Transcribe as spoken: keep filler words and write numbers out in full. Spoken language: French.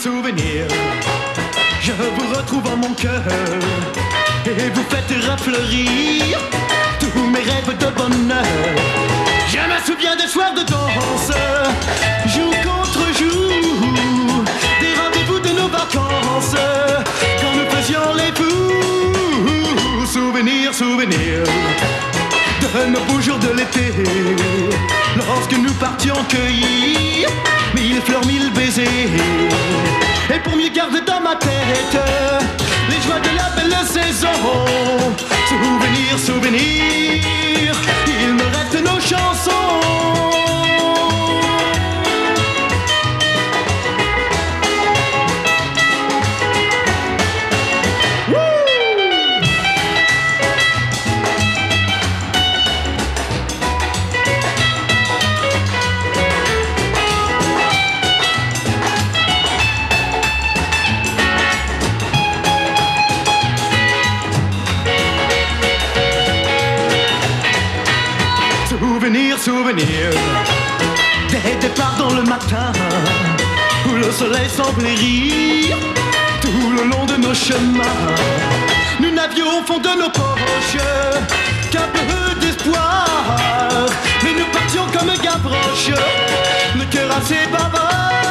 souvenirs. Je vous retrouve en mon cœur et vous faites refleurir tous mes rêves de bonheur. Je me souviens des soirs de danse, jour contre jour, des rendez-vous de nos vacances, quand nous faisions les fous. Souvenirs, souvenirs de nos beaux jours de l'été, lorsque nous partions cueillir mille fleurs, mille baisers. Et pour mieux garder dans ma tête les joies de la belle saison. Souvenirs, souvenirs, il me reste nos chansons. Souvenirs, souvenirs des départs dans le matin où le soleil semblait rire tout le long de nos chemins. Nous n'avions au fond de nos poches qu'un peu d'espoir, mais nous partions comme Gavroche, le cœur assez bavard.